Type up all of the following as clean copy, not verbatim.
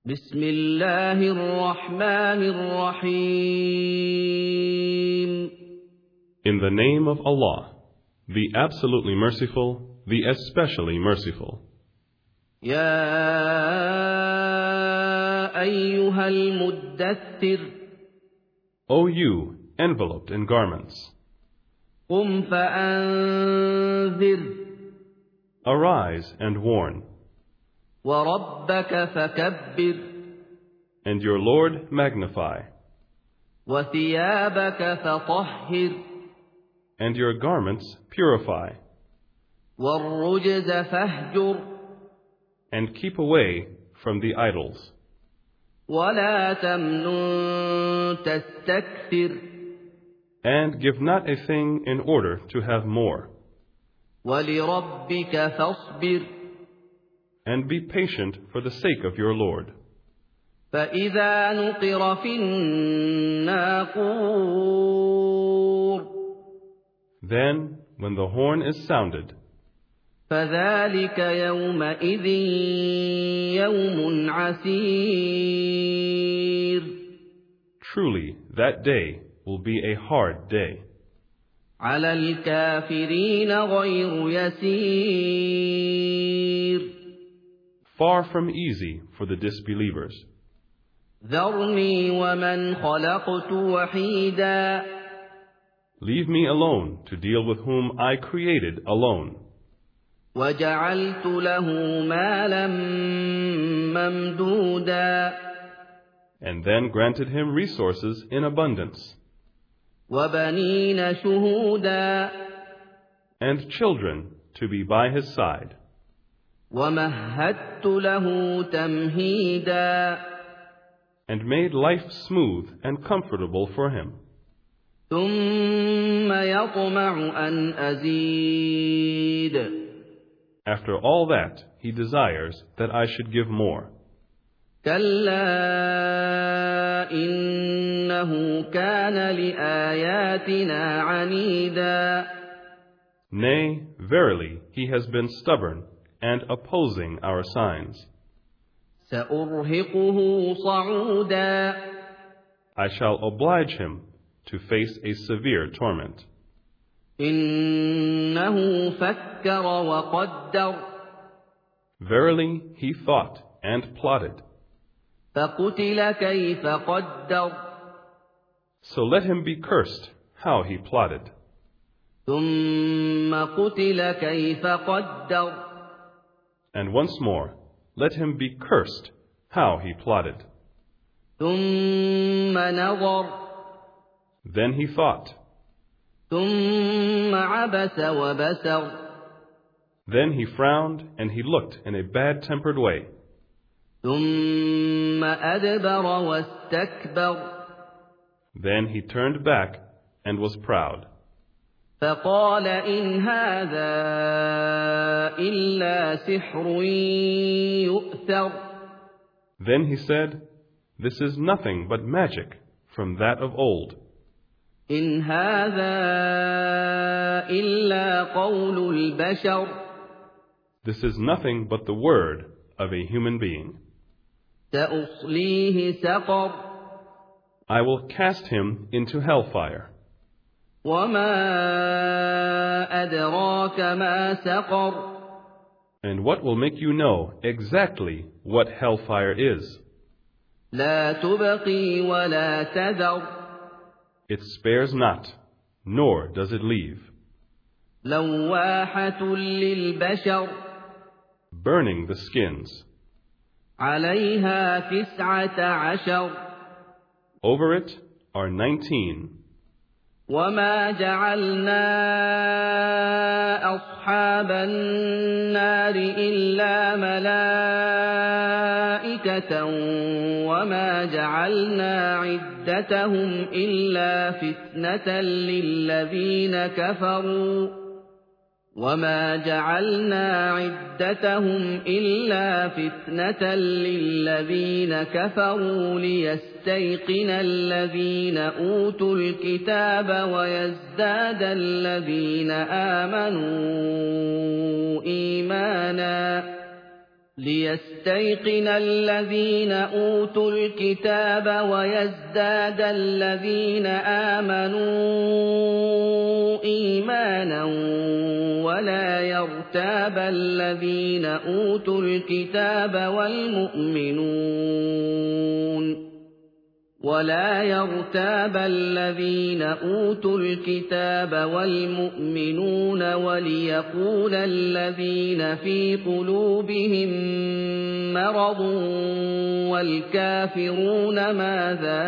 بسم الله الرحمن الرحيم. In the name of Allah, the absolutely merciful, the especially merciful. يا أيها المدثر O you, enveloped in garments, قم فأنذر arise and warn, وربك فكبر and your Lord magnify, وثيابك فطهر and your garments purify, والرجز فاهجر and keep away from the idols. ولا تمنن تستكثر And give not a thing in order to have more. ولربك فاصبر And be patient for the sake of your Lord. فإذا نقر في الناقور Then, when the horn is sounded, فذلك يومئذ يوم عسير truly that day will be a hard day. على الكافرين غير يسير Far from easy for the disbelievers. ذرني ومن خلقت وحيدا Leave me alone to deal with whom I created alone. وجعلت له مالا ممدودا And then granted him resources in abundance. وبنين شهودا And children to be by his side. ومهدت له تمهيدا And made life smooth and comfortable for him. ثم يطمع أن أزيد After all that, he desires that I should give more. كلا إنه كان لآياتنا عنيدا Nay, verily, he has been stubborn and opposing our signs. سأرهقه صعودا I shall oblige him to face a severe torment. إنه فكر وقدر Verily, he thought and plotted. فقتل كيف قدر So let him be cursed how he plotted. ثم قتل كيف قدر And once more, let him be cursed how he plotted. ثم نظر Then he thought. ثم عبس وبسر Then he frowned and he looked in a bad-tempered way. ثم أدبر واستكبر Then he turned back and was proud. فقال إن هذا إلا سحر يؤثر Then he said, This is nothing but magic from that of old. إن هذا إلا قول البشر This is nothing but the word of a human being. سأصليه سقر I will cast him into hellfire. وما أدراك ما سقر And what will make you know exactly what hellfire is? لا تبقي ولا تذر It spares not, nor does it leave. لواحة للبشر Burning the skins. عليها 19 Over it are 19. وما جعلنا أصحاب النار إلا ملائكة وما جعلنا عدتهم إلا فتنة للذين كفروا وما جعلنا عدتهم إلا فتنة للذين كفروا ليستيقن الذين أوتوا الكتاب ويزداد الذين آمنوا إيمانا ليستيقن الذين أوتوا الكتاب ويزداد الذين آمنوا إيمانا ولا يرتاب الذين أوتوا الكتاب والمؤمنون وليقول الذين في قلوبهم مرض والكافرون ماذا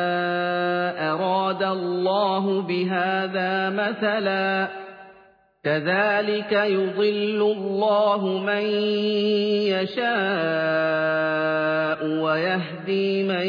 أراد الله بهذا مثلا كذلك يضل الله من يشاء ويهدي من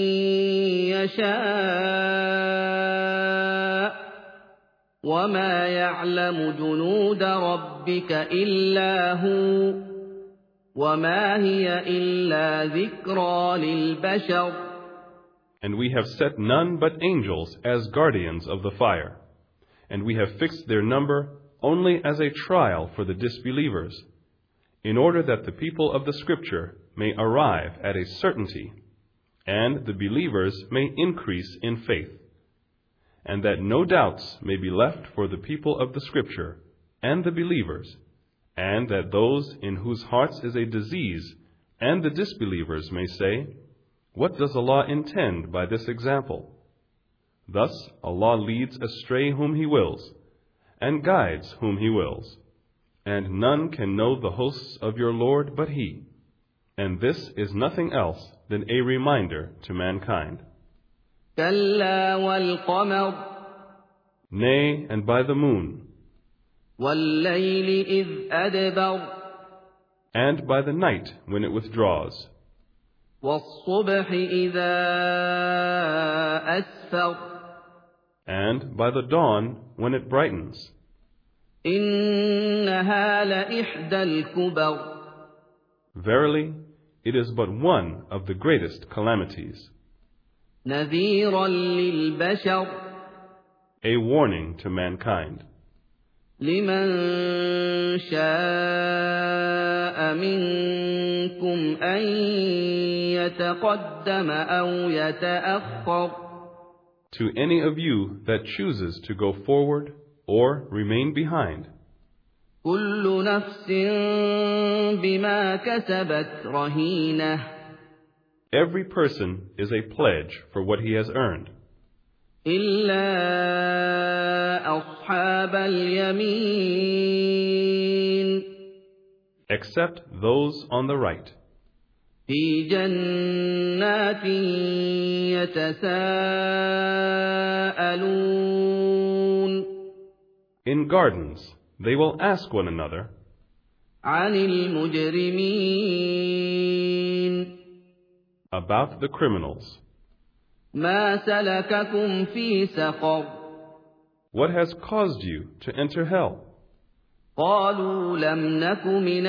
يشاء وما يعلم جنود ربك إلا هو وما هي إلا ذكرى للبشر. And we have set none but angels as guardians of the fire, and we have fixed their number only as a trial for the disbelievers, in order that the people of the Scripture may arrive at a certainty, and the believers may increase in faith, and that no doubts may be left for the people of the Scripture and the believers, and that those in whose hearts is a disease and the disbelievers may say, "What does Allah intend by this example?" Thus Allah leads astray whom He wills, and guides whom He wills, and none can know the hosts of your Lord but He, and this is nothing else than a reminder to mankind. كلا والقمر Nay, and by the moon, والليل إذ أدبر and by the night when it withdraws, والصبح إذا أسفر and by the dawn when it brightens. إنها لإحدى الكبر Verily, it is but one of the greatest calamities, نذيرا للبشر a warning to mankind. لمن شاء منكم أن يتقدم أو يتأخر To any of you that chooses to go forward or remain behind, كل نفس بما كسبت رهينة every person is a pledge for what he has earned, إلا أصحاب اليمين except those on the right, في جنات يتساءلون in gardens they will ask one another عن المجرمين about the criminals. ما سلككم في سقر What has caused you to enter hell? قالوا لم نك من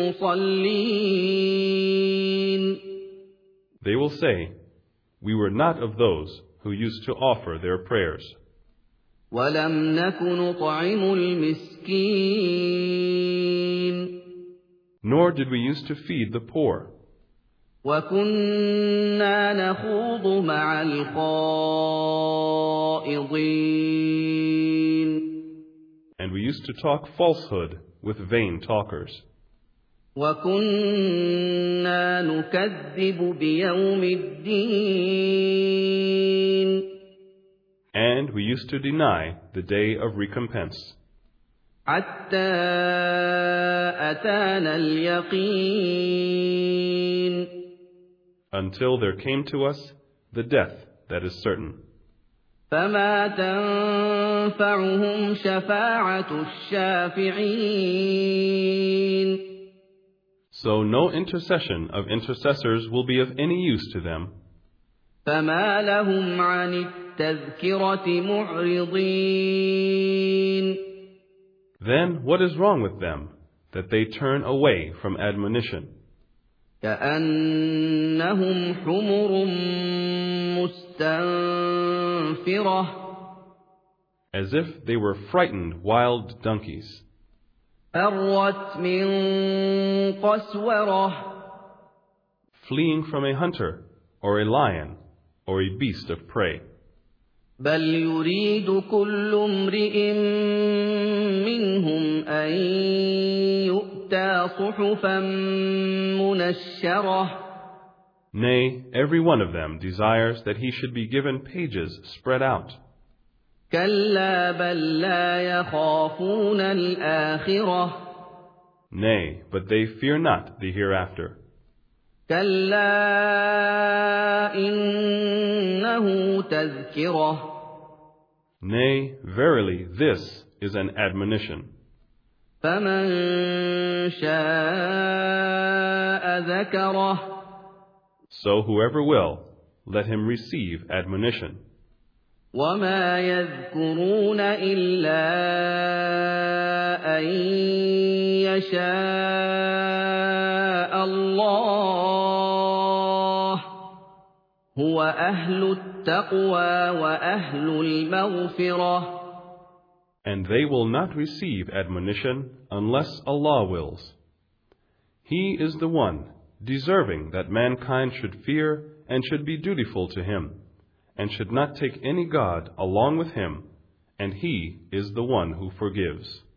المصلين They will say, "We were not of those who used to offer their prayers, ولم نك نطعم المسكين nor did we used to feed the poor, وكنا نخوض مع الخائضين and we used to talk falsehood with vain talkers, وكنا نكذب بيوم الدين and we used to deny the day of recompense, حتى أتانا اليقين until there came to us the death that is certain. فما تنفعهم شفاعة الشافعين So no intercession of intercessors will be of any use to them. فما لهم عن التذكرة معرضين Then what is wrong with them, that they turn away from admonition? كأنهم حمر مستنفرة As if they were frightened wild donkeys. فَرَّتْ مِن قَسْوَرَةٍ fleeing from a hunter, or a lion, or a beast of prey. بَلْ يُرِيدُ كُلُّ امْرِئٍ مِّنْهُمْ أَن يُؤْتَىٰ صُحُفًا مُّنَشَّرَةً. Nay, every one of them desires that he should be given pages spread out. كَلَّا بَل لَّا يَخَافُونَ الْآخِرَةَ. Nay, but they fear not the hereafter. كَلَّا إِنَّهُ تَذْكِرَةٌ. Nay, verily, this is an admonition. فَمَن شَاءَ ذَكَرَهُ. So whoever will, let him receive admonition. وَمَا يَذْكُرُونَ إِلَّا أَن يَشَاءَ اللَّهُ هُوَ أَهْلُ التَّقْوَىٰ وَأَهْلُ الْمَغْفِرَةِ. And they will not receive admonition unless Allah wills. He is the one deserving that mankind should fear and should be dutiful to him, and should not take any god along with him, and he is the one who forgives.